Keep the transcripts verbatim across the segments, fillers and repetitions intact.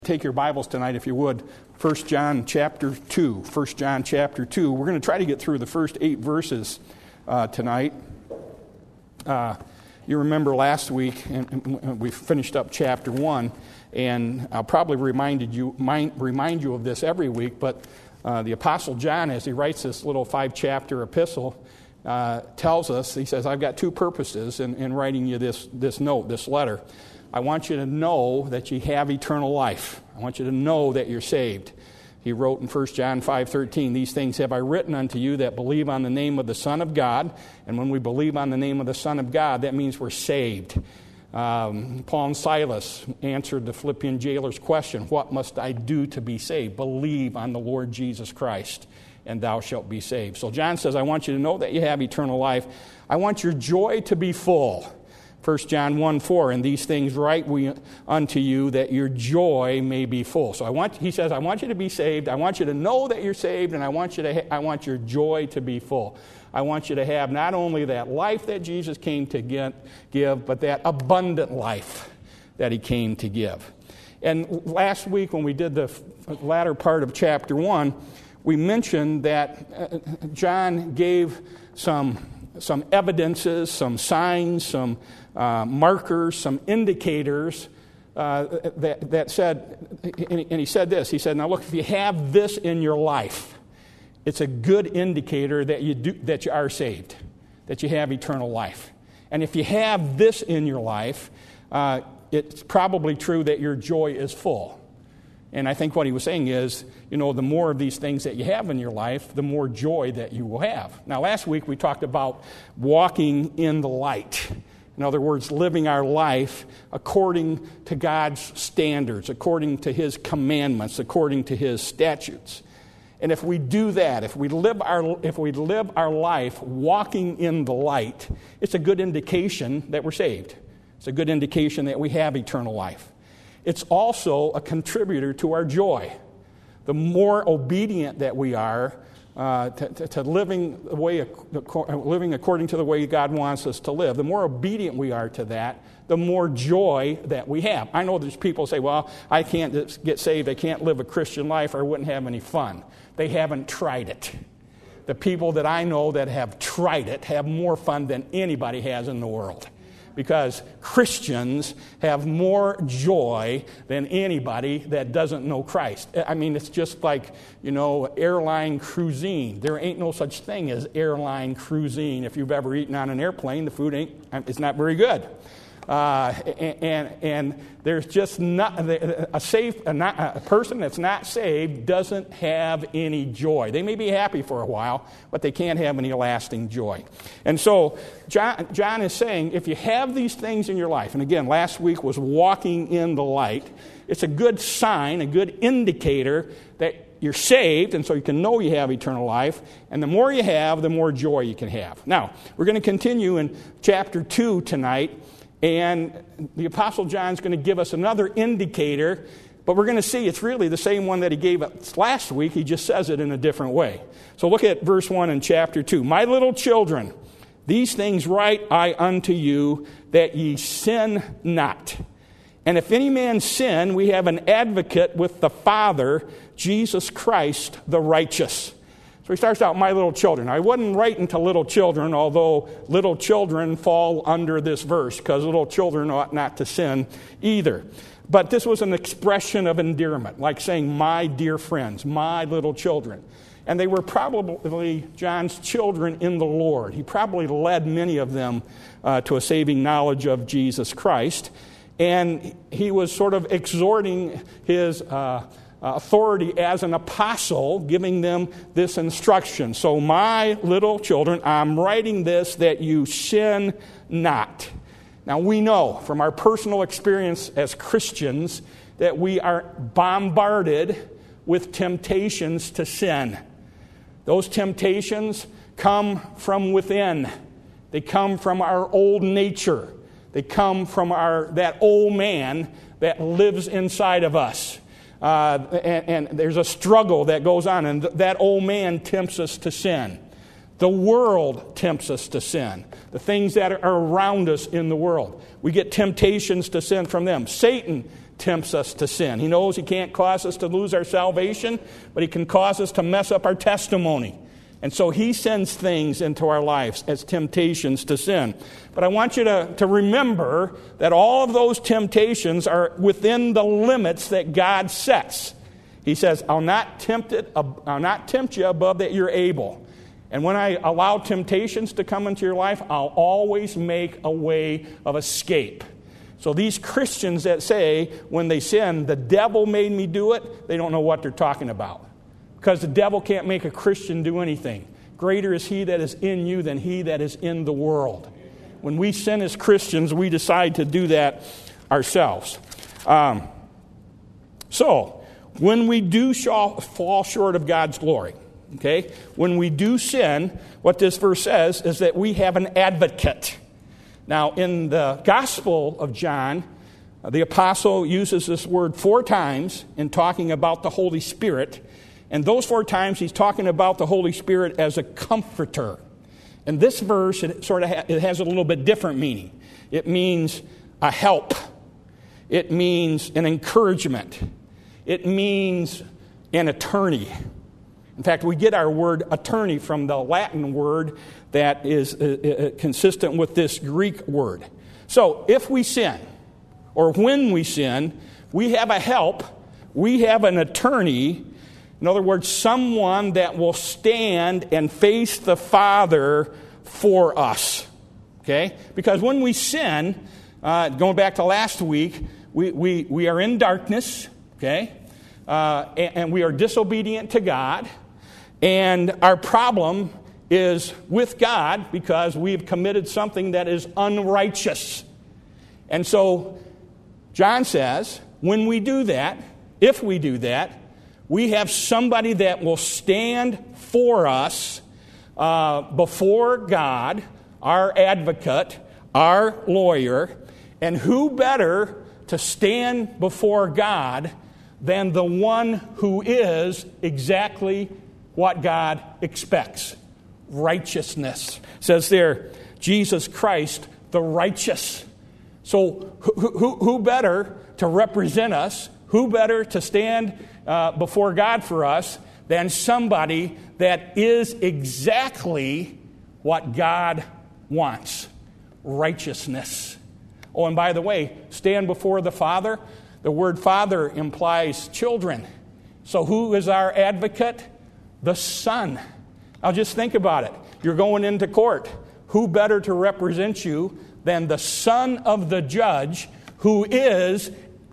Take your Bibles tonight, if you would. First John chapter two. First John chapter two. We're going to try to get through the first eight verses uh, tonight. Uh, you remember last week, and we finished up chapter one, and I'll probably reminded you, mind, remind you of this every week, but uh, the Apostle John, as he writes this little five-chapter epistle, uh, tells us, he says, I've got two purposes in, in writing you this, this note, this letter. I want you to know that you have eternal life. I want you to know that you're saved. He wrote in First John five thirteen, these things have I written unto you that believe on the name of the Son of God. And when we believe on the name of the Son of God, that means we're saved. Um, Paul and Silas answered the Philippian jailer's question, what must I do to be saved? Believe on the Lord Jesus Christ, and thou shalt be saved. So John says, I want you to know that you have eternal life. I want your joy to be full. First John one four, and these things write we unto you that your joy may be full. So I want, he says, I want you to be saved. I want you to know that you're saved, and I want you to, ha- I want your joy to be full. I want you to have not only that life that Jesus came to get, give, but that abundant life that he came to give. And last week when we did the latter part of chapter one, we mentioned that John gave some some evidences, some signs, some uh, markers, some indicators uh, that, that said, and he, and he said this, he said, now look, if you have this in your life, it's a good indicator that you do, that you are saved, that you have eternal life. And if you have this in your life, uh, it's probably true that your joy is full. And I think what he was saying is, you know, the more of these things that you have in your life, the more joy that you will have. Now, last week we talked about walking in the light. In other words, living our life according to God's standards, according to his commandments, according to his statutes. And if we do that, if we live our if we live our life walking in the light, it's a good indication that we're saved. It's a good indication that we have eternal life. It's also a contributor to our joy. The more obedient that we are uh, to, to, to living the way, living according to the way God wants us to live, the more obedient we are to that, the more joy that we have. I know there's people who say, well, I can't get saved, I can't live a Christian life, or I wouldn't have any fun. They haven't tried it. The people that I know that have tried it have more fun than anybody has in the world. Because Christians have more joy than anybody that doesn't know Christ. I mean, it's just like, you know, airline cuisine. There ain't no such thing as airline cuisine. If you've ever eaten on an airplane, the food ain't, it's not very good. Uh, and and there's just not a safe a, not, a person that's not saved doesn't have any joy. They may be happy for a while, but they can't have any lasting joy. And so John, John is saying, if you have these things in your life, and again, last week was walking in the light, it's a good sign, a good indicator that you're saved, and so you can know you have eternal life. And the more you have, the more joy you can have. Now, we're going to continue in chapter two tonight. And the Apostle John's going to give us another indicator, but we're going to see it's really the same one that he gave us last week. He just says it in a different way. So look at verse one in chapter two. My little children, these things write I unto you, that ye sin not. And if any man sin, we have an advocate with the Father, Jesus Christ the righteous. So he starts out, my little children. I wasn't writing to little children, although little children fall under this verse, because little children ought not to sin either. But this was an expression of endearment, like saying, my dear friends, my little children. And they were probably John's children in the Lord. He probably led many of them uh, to a saving knowledge of Jesus Christ. And he was sort of exhorting his uh Uh, authority as an apostle, giving them this instruction. So my little children, I'm writing this that you sin not. Now we know from our personal experience as Christians that we are bombarded with temptations to sin. Those temptations come from within. They come from our old nature. They come from our that old man that lives inside of us. Uh, and, and there's a struggle that goes on, and th- that old man tempts us to sin. The world tempts us to sin. The things that are around us in the world. We get temptations to sin from them. Satan tempts us to sin. He knows he can't cause us to lose our salvation, but he can cause us to mess up our testimony. And so he sends things into our lives as temptations to sin. But I want you to, to remember that all of those temptations are within the limits that God sets. He says, I'll not tempt it, I'll not tempt you above that you're able. And when I allow temptations to come into your life, I'll always make a way of escape. So these Christians that say, when they sin, the devil made me do it, they don't know what they're talking about. Because the devil can't make a Christian do anything. Greater is he that is in you than he that is in the world. When we sin as Christians, we decide to do that ourselves. Um, so, when we do fall short of God's glory, okay, when we do sin, what this verse says is that we have an advocate. Now, in the Gospel of John, the apostle uses this word four times in talking about the Holy Spirit. And those four times he's talking about the Holy Spirit as a comforter. In this verse, it sort of ha- it has a little bit different meaning. It means a help. It means an encouragement. It means an attorney. In fact, we get our word attorney from the Latin word that is uh, uh, consistent with this Greek word. So, if we sin, or when we sin, we have a help, we have an attorney. In other words, someone that will stand and face the Father for us. Okay? Because when we sin, uh, going back to last week, we, we, we are in darkness, okay? Uh, and, and we are disobedient to God. And our problem is with God because we've committed something that is unrighteous. And so, John says, when we do that, if we do that, we have somebody that will stand for us uh, before God, our advocate, our lawyer. And who better to stand before God than the one who is exactly what God expects? Righteousness. It says there, Jesus Christ, the righteous. So who, who, who better to represent us? Who better to stand uh, before God for us than somebody that is exactly what God wants? Righteousness. Oh, and by the way, stand before the Father. The word Father implies children. So who is our advocate? The Son. Now just think about it. You're going into court. Who better to represent you than the Son of the judge, who is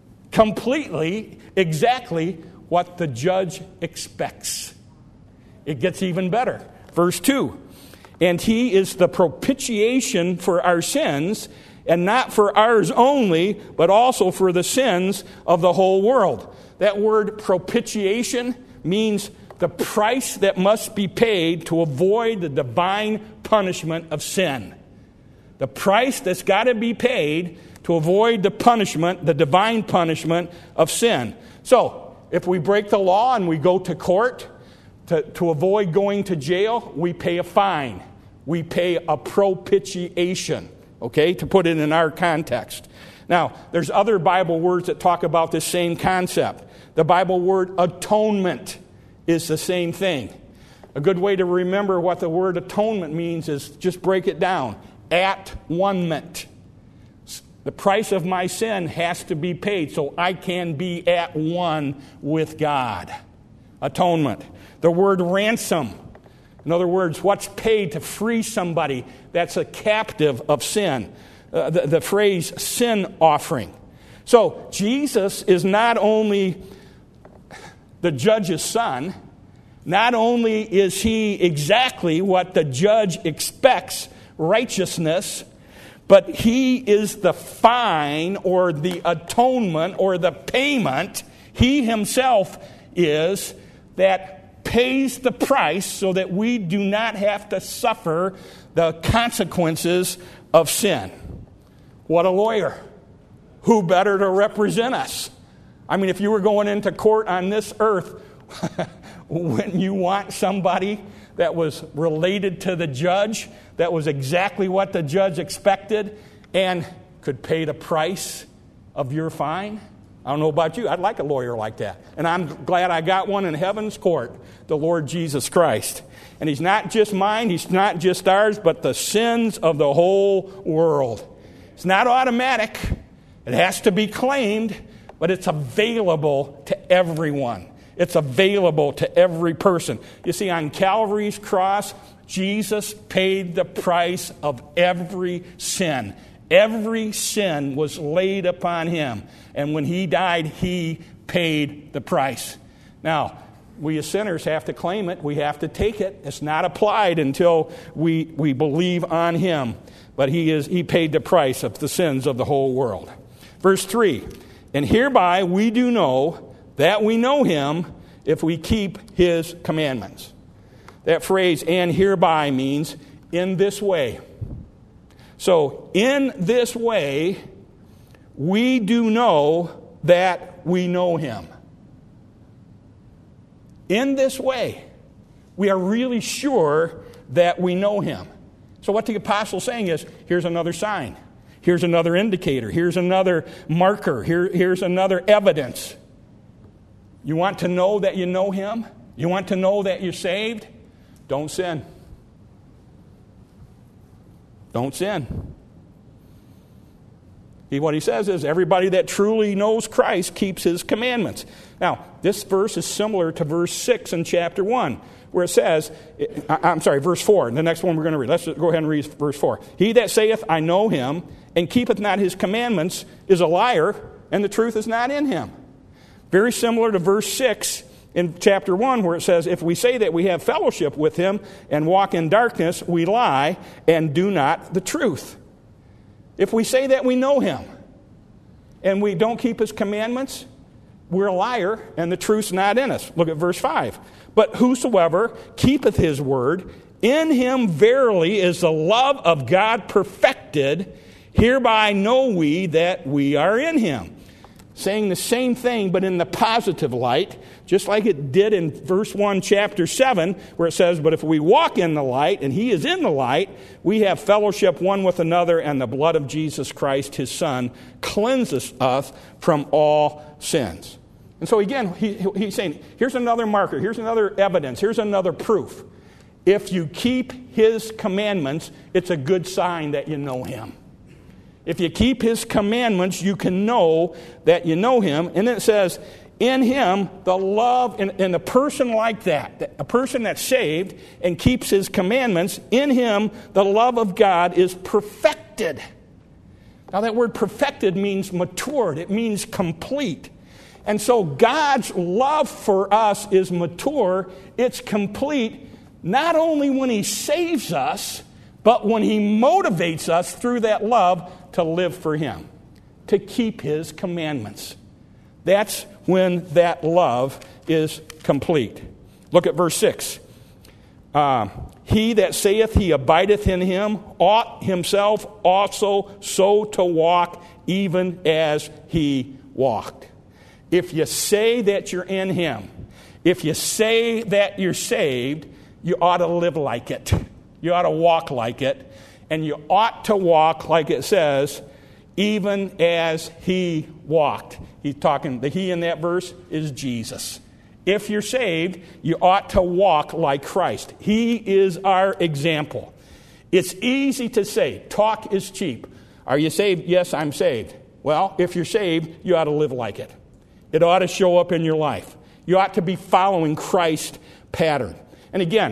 completely, exactly what the judge expects? It gets even better. Verse two, and he is the propitiation for our sins, and not for ours only, but also for the sins of the whole world. That word propitiation means the price that must be paid to avoid the divine punishment of sin. The price that's got to be paid to avoid the punishment, the divine punishment of sin. So, if we break the law and we go to court to, to avoid going to jail, we pay a fine. We pay a propitiation, okay, to put it in our context. Now, there's other Bible words that talk about this same concept. The Bible word atonement is the same thing. A good way to remember what the word atonement means is just break it down. At-one-ment. The price of my sin has to be paid so I can be at one with God. Atonement. The word ransom. In other words, what's paid to free somebody that's a captive of sin. Uh, the, the phrase sin offering. So Jesus is not only the judge's son, not only is he exactly what the judge expects, righteousness, but he is the fine or the atonement or the payment. He himself is that pays the price so that we do not have to suffer the consequences of sin. What a lawyer. Who better to represent us? I mean, if you were going into court on this earth, when you want somebody that was related to the judge, that was exactly what the judge expected, and could pay the price of your fine, I don't know about you. I'd like a lawyer like that. And I'm glad I got one in heaven's court, the Lord Jesus Christ. And he's not just mine, he's not just ours, but the sins of the whole world. It's not automatic. It has to be claimed, but it's available to everyone. It's available to every person. You see, on Calvary's cross, Jesus paid the price of every sin. Every sin was laid upon him. And when he died, he paid the price. Now, we as sinners have to claim it. We have to take it. It's not applied until we, we believe on him. But he is he paid the price of the sins of the whole world. Verse three, and hereby we do know that we know him if we keep his commandments. That phrase, and hereby, means in this way. So, in this way, we do know that we know him. In this way, we are really sure that we know him. So what the apostle's saying is, here's another sign. Here's another indicator. Here's another marker. Here, here's another evidence. You want to know that you know him? You want to know that you're saved? Don't sin. Don't sin. He, what he says is everybody that truly knows Christ keeps his commandments. Now, this verse is similar to verse six in chapter one, where it says, I'm sorry, verse four, the next one we're going to read. Let's go ahead and read verse four. He that saith, I know him, and keepeth not his commandments, is a liar, and the truth is not in him. Very similar to verse six in chapter one, where it says, if we say that we have fellowship with him and walk in darkness, we lie and do not the truth. If we say that we know him and we don't keep his commandments, we're a liar and the truth's not in us. Look at verse five. But whosoever keepeth his word, in him verily is the love of God perfected. Hereby know we that we are in him. Saying the same thing, but in the positive light, just like it did in verse one, chapter seven, where it says, but if we walk in the light, and he is in the light, we have fellowship one with another, and the blood of Jesus Christ, his Son, cleanses us from all sins. And so again, he, he's saying, here's another marker, here's another evidence, here's another proof. If you keep his commandments, it's a good sign that you know him. If you keep his commandments, you can know that you know him. And then it says, in him, the love, in, in a person like that, a person that's saved and keeps his commandments, in him, the love of God is perfected. Now that word perfected means matured. It means complete. And so God's love for us is mature. It's complete, not only when he saves us, but when he motivates us through that love to live for him, to keep his commandments. That's when that love is complete. Look at verse six. Uh, he that saith he abideth in him ought himself also so to walk, even as he walked. If you say that you're in him, if you say that you're saved, you ought to live like it. You ought to walk like it. And you ought to walk, like it says, even as he walked. He's talking, the he in that verse is Jesus. If you're saved, you ought to walk like Christ. He is our example. It's easy to say, talk is cheap. Are you saved? Yes, I'm saved. Well, if you're saved, you ought to live like it. It ought to show up in your life. You ought to be following Christ's pattern. And again,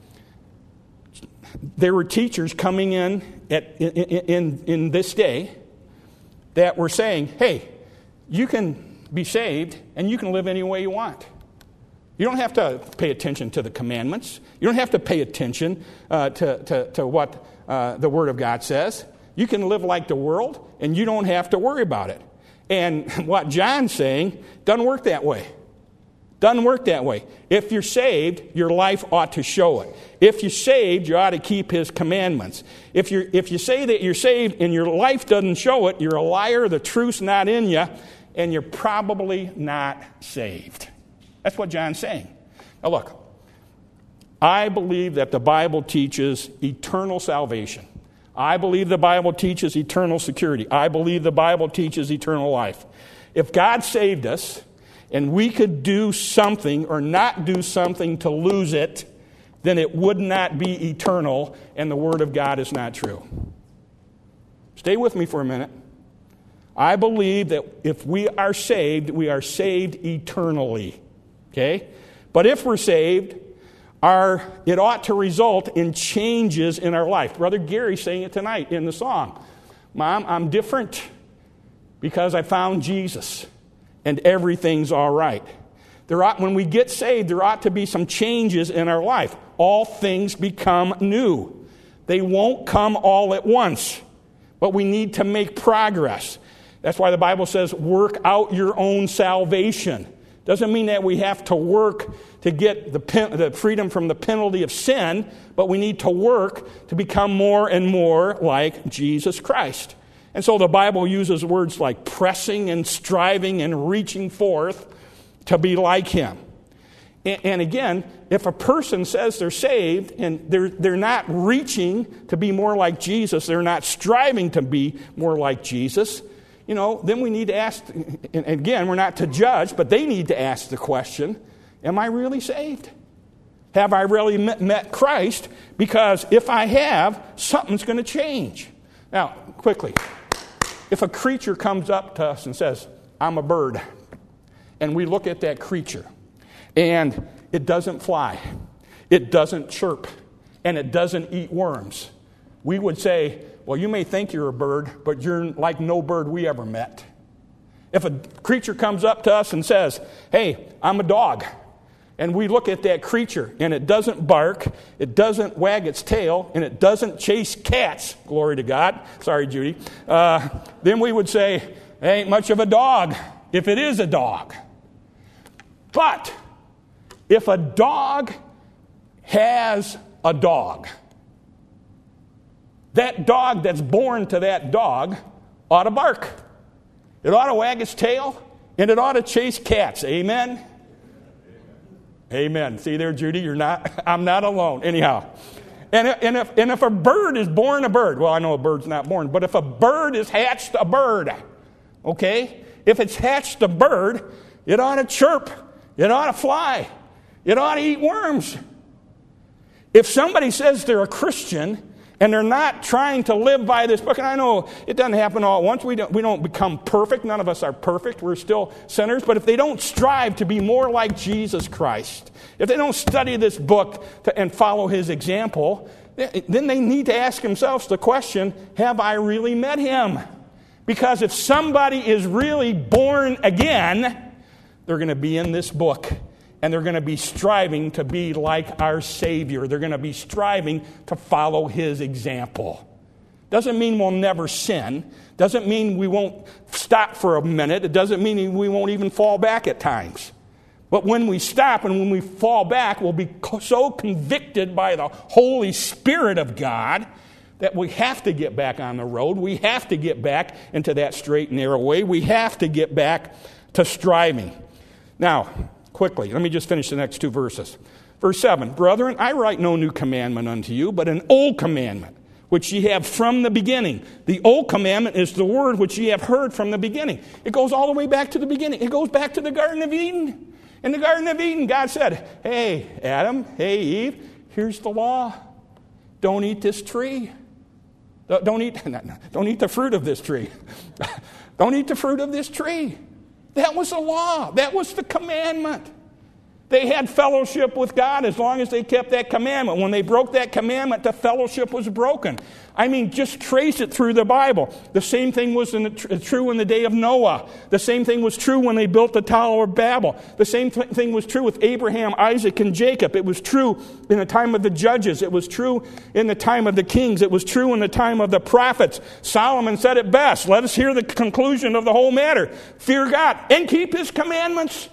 there were teachers coming in at, in, in, in this day that were saying, hey, you can be saved and you can live any way you want. You don't have to pay attention to the commandments. You don't have to pay attention uh, to, to, to what uh, the Word of God says. You can live like the world and you don't have to worry about it. And what John's saying doesn't work that way. Doesn't work that way. If you're saved, your life ought to show it. If you're saved, you ought to keep his commandments. If you if you say that you're saved and your life doesn't show it, you're a liar, the truth's not in you, and you're probably not saved. That's what John's saying. Now look, I believe that the Bible teaches eternal salvation. I believe the Bible teaches eternal security. I believe the Bible teaches eternal life. If God saved us and we could do something or not do something to lose it, then it would not be eternal, and the Word of God is not true. Stay with me for a minute. I believe that if we are saved, we are saved eternally. Okay? But if we're saved, our, it ought to result in changes in our life. Brother Gary sang it tonight in the song. Mom, I'm different because I found Jesus and everything's all right. There ought, when we get saved, there ought to be some changes in our life. All things become new. They won't come all at once, but we need to make progress. That's why the Bible says, work out your own salvation. Doesn't mean that we have to work to get the, pen, the freedom from the penalty of sin, but we need to work to become more and more like Jesus Christ. And so the Bible uses words like pressing and striving and reaching forth to be like Him. And, and again, if a person says they're saved and they're, they're not reaching to be more like Jesus, they're not striving to be more like Jesus, you know, then we need to ask, and again, we're not to judge, but they need to ask the question, am I really saved? Have I really met, met Christ? Because if I have, something's going to change. Now, quickly, if a creature comes up to us and says, I'm a bird, and we look at that creature, and it doesn't fly, it doesn't chirp, and it doesn't eat worms, we would say, well, you may think you're a bird, but you're like no bird we ever met. If a creature comes up to us and says, hey, I'm a dog, and we look at that creature, and it doesn't bark, it doesn't wag its tail, and it doesn't chase cats, glory to God, sorry, Judy, uh, then we would say, it ain't much of a dog, if it is a dog. But if a dog has a dog, that dog that's born to that dog ought to bark. It ought to wag its tail, and it ought to chase cats. Amen? Amen. Amen. See there, Judy, you're not, I'm not alone. Anyhow. And, and, if, and if a bird is born a bird, well, I know a bird's not born, but if a bird is hatched a bird, okay? If it's hatched a bird, it ought to chirp. It ought to fly. It ought to eat worms. If somebody says they're a Christian and they're not trying to live by this book, and I know it doesn't happen all at once. We don't, we don't become perfect. None of us are perfect. We're still sinners. But if they don't strive to be more like Jesus Christ, if they don't study this book to, and follow His example, then they need to ask themselves the question, have I really met Him? Because if somebody is really born again, they're going to be in this book. And they're going to be striving to be like our Savior. They're going to be striving to follow His example. Doesn't mean we'll never sin. Doesn't mean we won't stop for a minute. It doesn't mean we won't even fall back at times. But when we stop and when we fall back, we'll be so convicted by the Holy Spirit of God that we have to get back on the road. We have to get back into that straight and narrow way. We have to get back to striving. Now, quickly, let me just finish the next two verses. Verse seven, brethren, I write no new commandment unto you, but an old commandment, which ye have from the beginning. The old commandment is the word which ye have heard from the beginning. It goes all the way back to the beginning. It goes back to the Garden of Eden. In the Garden of Eden, God said, hey, Adam, hey, Eve, here's the law. Don't eat this tree. Don't eat, don't eat the fruit of this tree. Don't eat the fruit of this tree. That was the law. That was the commandment. They had fellowship with God as long as they kept that commandment. When they broke that commandment, the fellowship was broken. I mean, just trace it through the Bible. The same thing was in the, true in the day of Noah. The same thing was true when they built the Tower of Babel. The same th- thing was true with Abraham, Isaac, and Jacob. It was true in the time of the judges. It was true in the time of the kings. It was true in the time of the prophets. Solomon said it best. Let us hear the conclusion of the whole matter. Fear God and keep His commandments.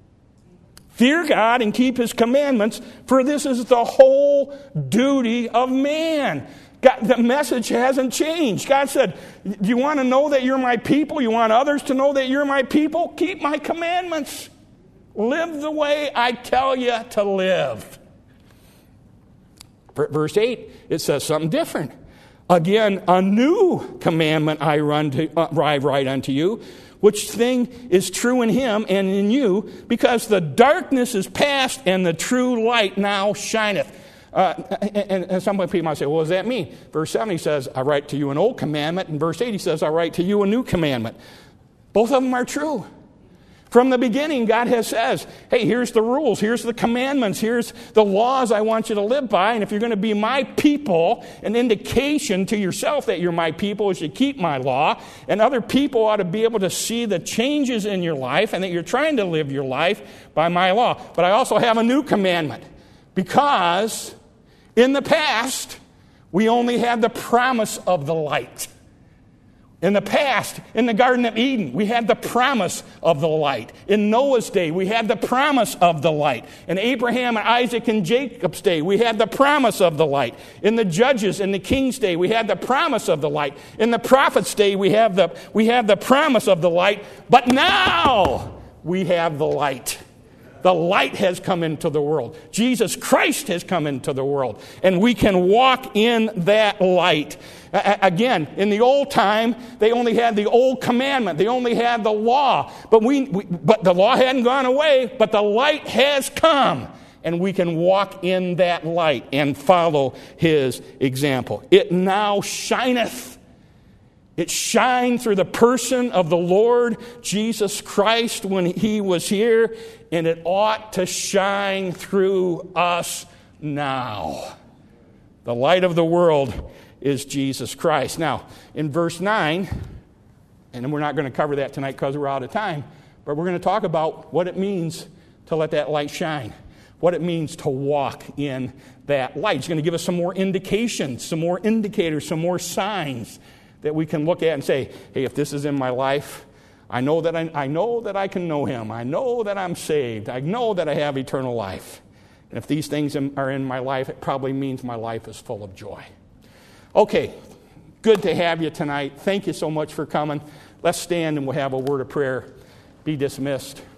Fear God and keep His commandments, for this is the whole duty of man. God, the message hasn't changed. God said, do you want to know that you're my people? You want others to know that you're my people? Keep my commandments. Live the way I tell you to live. Verse eight, it says something different. Again, a new commandment I run to, uh, I write unto you, which thing is true in him and in you, because the darkness is past and the true light now shineth. Uh, and, and some people might say, well, what does that mean? Verse seven, he says, I write to you an old commandment. And verse eight, he says, I write to you a new commandment. Both of them are true. From the beginning, God has says, hey, here's the rules, here's the commandments, here's the laws I want you to live by, and if you're going to be my people, an indication to yourself that you're my people is you keep my law, and other people ought to be able to see the changes in your life and that you're trying to live your life by my law. But I also have a new commandment, because in the past, we only had the promise of the light. In the past, in the Garden of Eden, we had the promise of the light. In Noah's day, we had the promise of the light. In Abraham and Isaac and Jacob's day, we had the promise of the light. In the Judges and the King's day, we had the promise of the light. In the Prophet's day, we have the, we have the promise of the light. But now, we have the light. The light has come into the world. Jesus Christ has come into the world. And we can walk in that light. A- again, in the old time, they only had the old commandment. They only had the law. But, we, we, but the law hadn't gone away, but the light has come. And we can walk in that light and follow his example. It now shineth. It shined through the person of the Lord Jesus Christ when he was here, and it ought to shine through us now. The light of the world is Jesus Christ. Now, in verse nine, and we're not going to cover that tonight because we're out of time, but we're going to talk about what it means to let that light shine, what it means to walk in that light. It's going to give us some more indications, some more indicators, some more signs that we can look at and say, hey, if this is in my life, I know that I, I know that I can know him. I know that I'm saved. I know that I have eternal life. And if these things are in my life, it probably means my life is full of joy. Okay, good to have you tonight. Thank you so much for coming. Let's stand and we'll have a word of prayer. Be dismissed.